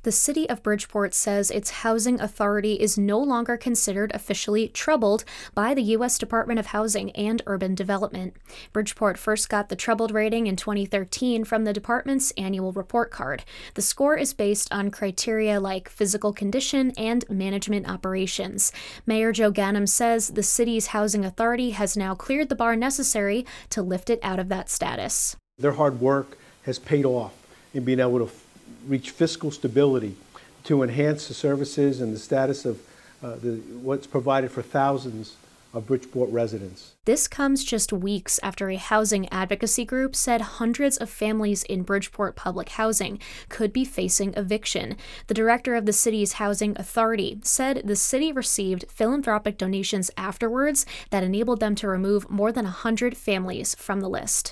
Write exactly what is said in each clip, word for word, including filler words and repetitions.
The city of Bridgeport says its housing authority is no longer considered officially troubled by the U S Department of Housing and Urban Development. Bridgeport first got the troubled rating in twenty thirteen from the department's annual report card. The score is based on criteria like physical condition and management operations. Mayor Joe Ganim says the city's housing authority has now cleared the bar necessary to lift it out of that status. Their hard work has paid off in being able to reach fiscal stability to enhance the services and the status of uh, the, what's provided for thousands of Bridgeport residents. This comes just weeks after a housing advocacy group said hundreds of families in Bridgeport public housing could be facing eviction. The director of the city's housing authority said the city received philanthropic donations afterwards that enabled them to remove more than one hundred families from the list.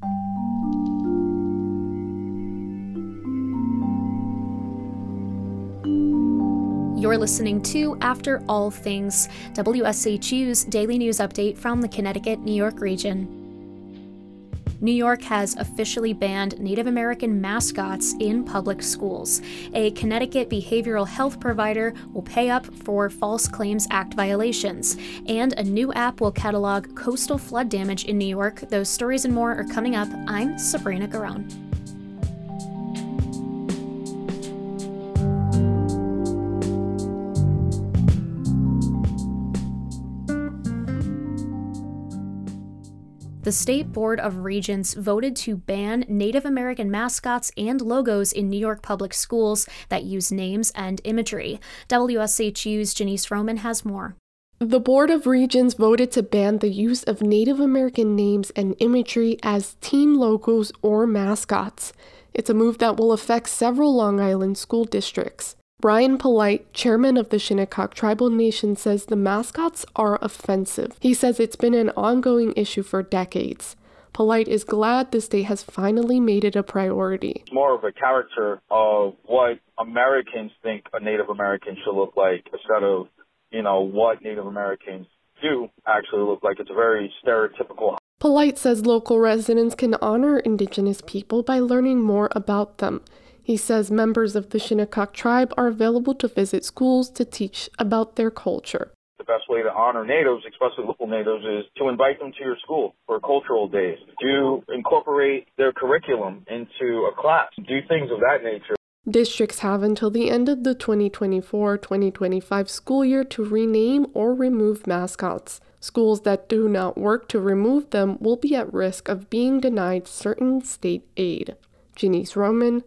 You're listening to After All Things, W S H U's daily news update from the Connecticut-New York region. New York has officially banned Native American mascots in public schools. A Connecticut behavioral health provider will pay up for False Claims Act violations, and a new app will catalog coastal flood damage in New York. Those stories and more are coming up. I'm Sabrina Garone. The State Board of Regents voted to ban Native American mascots and logos in New York public schools that use names and imagery. W S H U's Janice Roman has more. The Board of Regents voted to ban the use of Native American names and imagery as team logos or mascots. It's a move that will affect several Long Island school districts. Brian Polite, chairman of the Shinnecock Tribal Nation, says the mascots are offensive. He says it's been an ongoing issue for decades. Polite is glad the state has finally made it a priority. It's more of a character of what Americans think a Native American should look like instead of, you know, what Native Americans do actually look like. It's a very stereotypical. Polite says local residents can honor Indigenous people by learning more about them. He says members of the Shinnecock tribe are available to visit schools to teach about their culture. The best way to honor natives, especially local natives, is to invite them to your school for cultural days. To incorporate their curriculum into a class. Do things of that nature. Districts have until the end of the twenty twenty-four twenty twenty-five school year to rename or remove mascots. Schools that do not work to remove them will be at risk of being denied certain state aid. Janice Roman,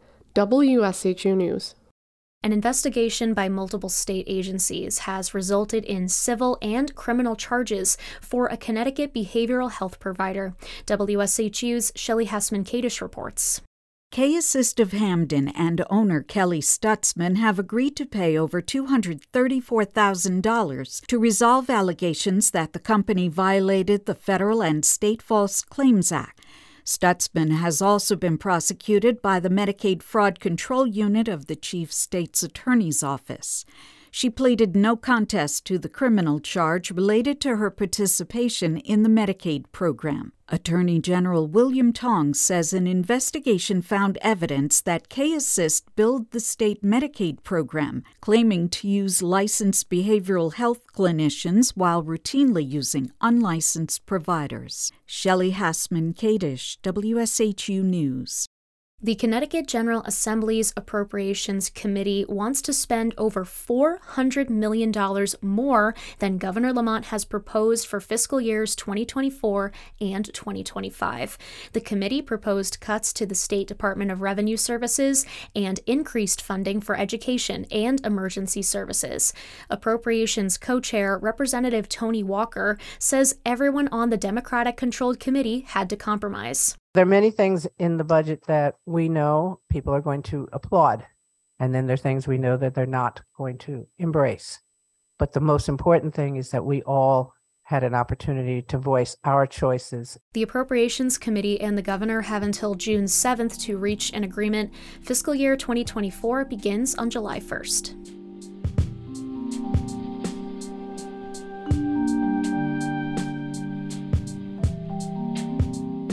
W S H U News. An investigation by multiple state agencies has resulted in civil and criminal charges for a Connecticut behavioral health provider. W S H U's Shelley Hassman-Kadish reports. K-Assist of Hamden and owner Kelly Stutzman have agreed to pay over two hundred thirty-four thousand dollars to resolve allegations that the company violated the federal and state False Claims Act. Stutzman has also been prosecuted by the Medicaid Fraud Control Unit of the Chief State's Attorney's Office. She pleaded no contest to the criminal charge related to her participation in the Medicaid program. Attorney General William Tong says an investigation found evidence that K-Assist billed the state Medicaid program, claiming to use licensed behavioral health clinicians while routinely using unlicensed providers. Shelley Hassman-Kadish, W S H U News. The Connecticut General Assembly's Appropriations Committee wants to spend over four hundred million dollars more than Governor Lamont has proposed for fiscal years twenty twenty-four and twenty twenty-five. The committee proposed cuts to the State Department of Revenue Services and increased funding for education and emergency services. Appropriations co-chair Representative Tony Walker says everyone on the Democratic-controlled committee had to compromise. There are many things in the budget that we know people are going to applaud, and then there are things we know that they're not going to embrace. But the most important thing is that we all had an opportunity to voice our choices. The Appropriations Committee and the governor have until June seventh to reach an agreement. Fiscal year twenty twenty-four begins on July first.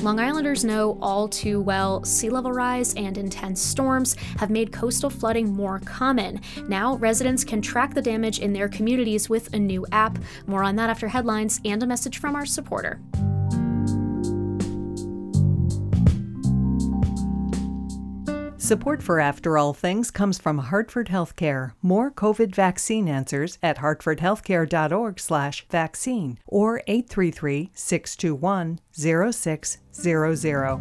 Long Islanders know all too well sea level rise and intense storms have made coastal flooding more common. Now, residents can track the damage in their communities with a new app. More on that after headlines and a message from our supporter. Support for After All Things comes from Hartford Healthcare. More COVID vaccine answers at hartfordhealthcare.org slash vaccine or eight three three, six two one, zero six zero zero.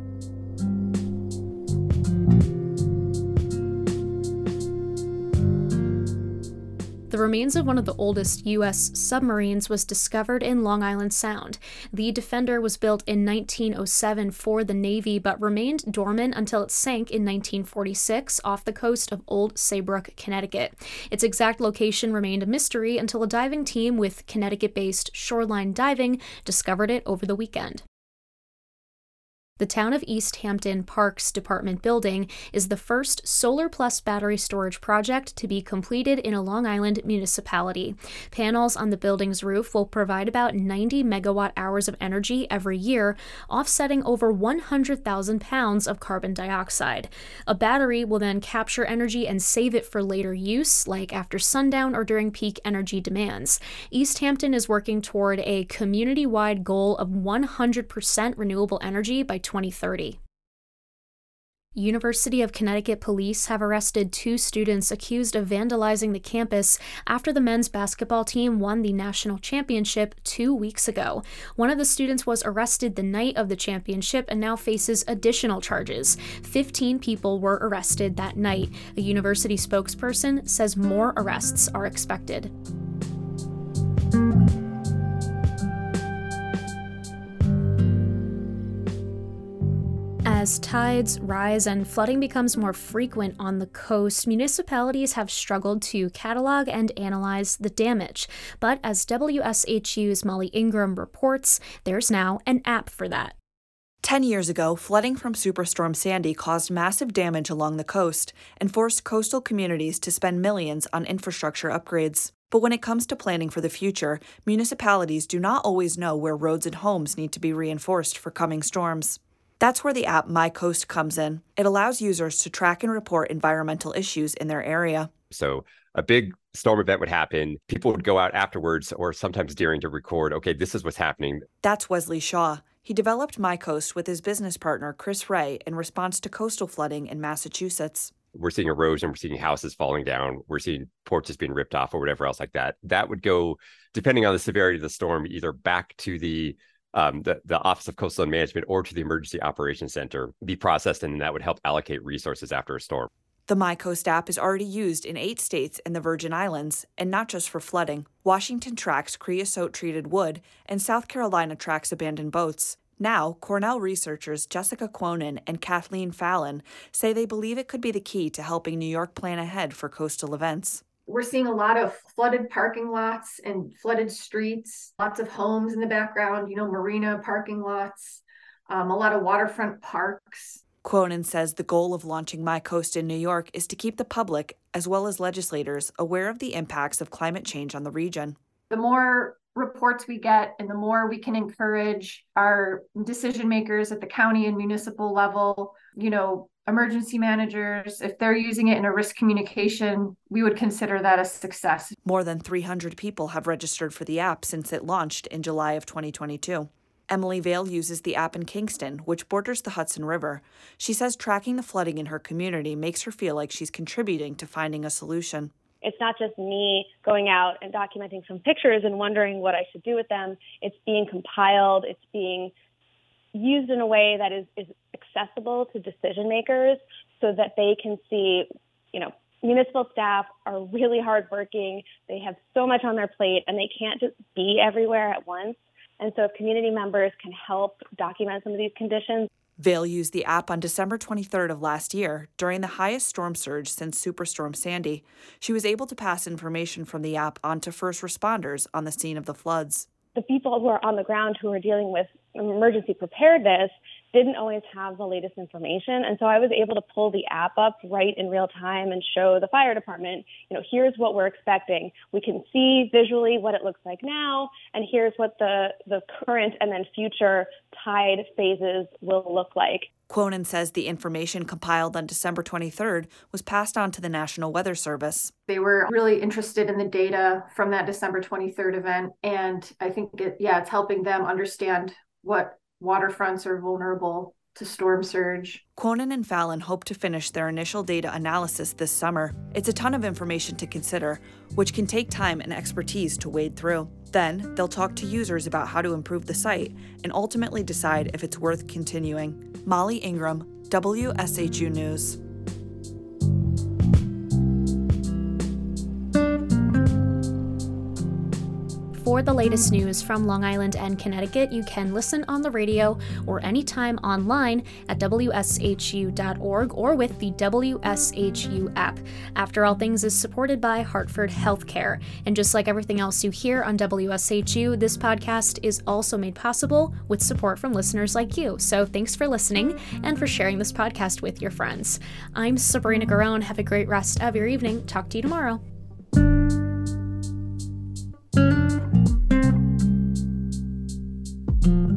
The remains of one of the oldest U S submarines was discovered in Long Island Sound. The Defender was built in nineteen oh seven for the Navy, but remained dormant until it sank in nineteen forty-six off the coast of Old Saybrook, Connecticut. Its exact location remained a mystery until a diving team with Connecticut-based Shoreline Diving discovered it over the weekend. The Town of East Hampton Parks Department building is the first solar plus battery storage project to be completed in a Long Island municipality. Panels on the building's roof will provide about ninety megawatt hours of energy every year, offsetting over one hundred thousand pounds of carbon dioxide. A battery will then capture energy and save it for later use, like after sundown or during peak energy demands. East Hampton is working toward a community-wide goal of one hundred percent renewable energy by twenty thirty. University of Connecticut police have arrested two students accused of vandalizing the campus after the men's basketball team won the national championship two weeks ago. One of the students was arrested the night of the championship and now faces additional charges. fifteen people were arrested that night. A university spokesperson says more arrests are expected. As tides rise and flooding becomes more frequent on the coast, municipalities have struggled to catalog and analyze the damage. But as W S H U's Molly Ingram reports, there's now an app for that. Ten years ago, flooding from Superstorm Sandy caused massive damage along the coast and forced coastal communities to spend millions on infrastructure upgrades. But when it comes to planning for the future, municipalities do not always know where roads and homes need to be reinforced for coming storms. That's where the app My Coast comes in. It allows users to track and report environmental issues in their area. So a big storm event would happen. People would go out afterwards or sometimes during to record, okay, this is what's happening. That's Wesley Shaw. He developed My Coast with his business partner, Chris Ray, in response to coastal flooding in Massachusetts. We're seeing erosion, we're seeing houses falling down, we're seeing porches being ripped off or whatever else like that. That would go, depending on the severity of the storm, either back to the Um, the, the Office of Coastal Management or to the Emergency Operations Center, be processed, and that would help allocate resources after a storm. The My Coast app is already used in eight states and the Virgin Islands, and not just for flooding. Washington tracks creosote-treated wood, and South Carolina tracks abandoned boats. Now, Cornell researchers Jessica Quonen and Kathleen Fallon say they believe it could be the key to helping New York plan ahead for coastal events. We're seeing a lot of flooded parking lots and flooded streets, lots of homes in the background, you know, marina parking lots, um, a lot of waterfront parks. Quonen says the goal of launching My Coast in New York is to keep the public, as well as legislators, aware of the impacts of climate change on the region. The more reports we get and the more we can encourage our decision makers at the county and municipal level, you know, emergency managers, if they're using it in a risk communication, we would consider that a success. More than three hundred people have registered for the app since it launched in July of twenty twenty-two. Emily Vale uses the app in Kingston, which borders the Hudson River. She says tracking the flooding in her community makes her feel like she's contributing to finding a solution. It's not just me going out and documenting some pictures and wondering what I should do with them. It's being compiled. It's being used in a way that is, is accessible to decision makers so that they can see, you know, municipal staff are really hardworking. They have so much on their plate and they can't just be everywhere at once. And so if community members can help document some of these conditions. Vale used the app on December twenty-third of last year during the highest storm surge since Superstorm Sandy. She was able to pass information from the app on to first responders on the scene of the floods. The people who are on the ground who are dealing with emergency preparedness, didn't always have the latest information. And so I was able to pull the app up right in real time and show the fire department, you know, here's what we're expecting. We can see visually what it looks like now, and here's what the, the current and then future tide phases will look like. Quonen says the information compiled on December twenty-third was passed on to the National Weather Service. They were really interested in the data from that December twenty-third event. And I think, it, yeah, it's helping them understand what waterfronts are vulnerable to storm surge. Quonen and Fallon hope to finish their initial data analysis this summer. It's a ton of information to consider, which can take time and expertise to wade through. Then they'll talk to users about how to improve the site and ultimately decide if it's worth continuing. Molly Ingram, W S H U News. For the latest news from Long Island and Connecticut, you can listen on the radio or anytime online at W S H U dot org or with the W S H U app. After All Things is supported by Hartford Healthcare. And just like everything else you hear on W S H U, this podcast is also made possible with support from listeners like you. So thanks for listening and for sharing this podcast with your friends. I'm Sabrina Garone. Have a great rest of your evening. Talk to you tomorrow. Thank you.